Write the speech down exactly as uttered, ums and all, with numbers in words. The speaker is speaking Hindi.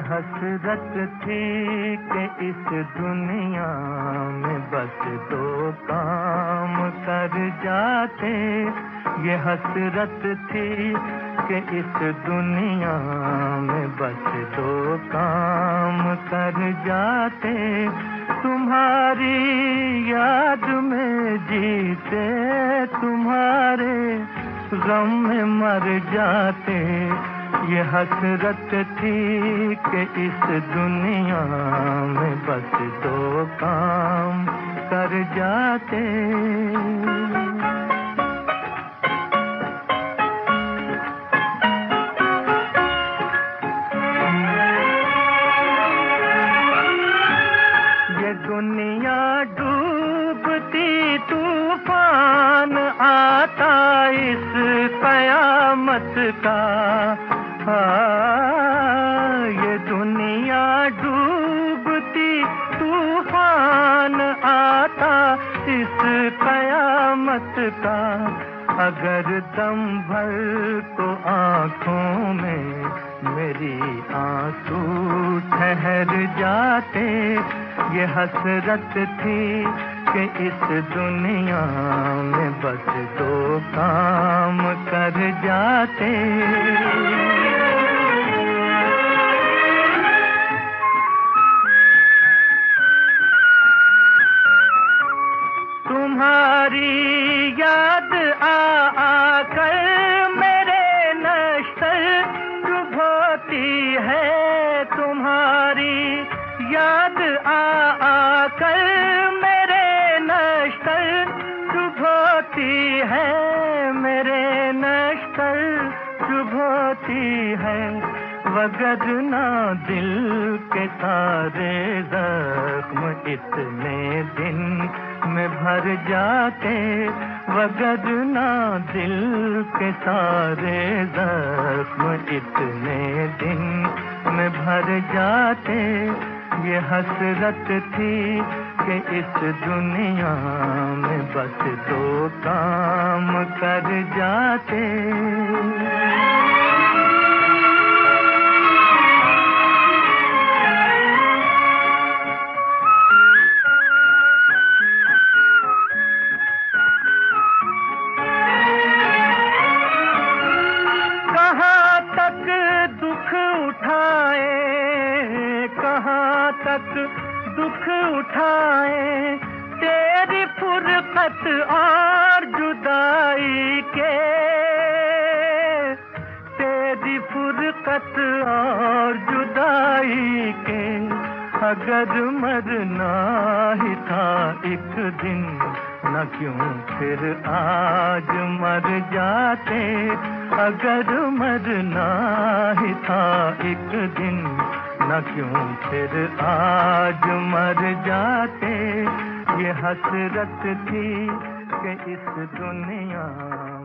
हसरत थी कि इस दुनिया में बस दो काम कर जाते। ये हसरत थी कि इस दुनिया में बस दो काम कर जाते। तुम्हारी याद में जीते, तुम्हारे गम में मर जाते। ये हसरत थी कि इस दुनिया में बस दो काम कर जाते। ये दुनिया डूबती, तूफान आता इस कयामत का। हाँ, ये दुनिया डूबती, तूफान आता इस कयामत का। अगर दम भर को आँखों में मेरी आंसू ठहर जाते। ये हसरत थी कि इस दुनिया में बस दो काम कर जाते। तुम्हारी याद आ आकर मेरे नश्तर डुबोती है। तुम्हारी याद आ आकर मेरे नश्तर डुबोती है, मेरे नश्तर डुबोती है। वगरना दिल के सारे जख्म इतने दिन में भर जाते। वगरना दिल के सारे जख्म इतने दिन में भर जाते। ये हसरत थी कि इस दुनिया में बस दो काम कर जाते। कहाँ तक दुख उठाए, कहाँ तक दुख उठाए, तेरी फुरकत और जुदाई के। तेरी फुरकत और जुदाई के। अगर मरना ही था एक दिन, न क्यों फिर आज मर जाते। अगर मरना ही था एक दिन, न क्यों फिर आज मर जाते। ये हसरत थी कि इस दुनिया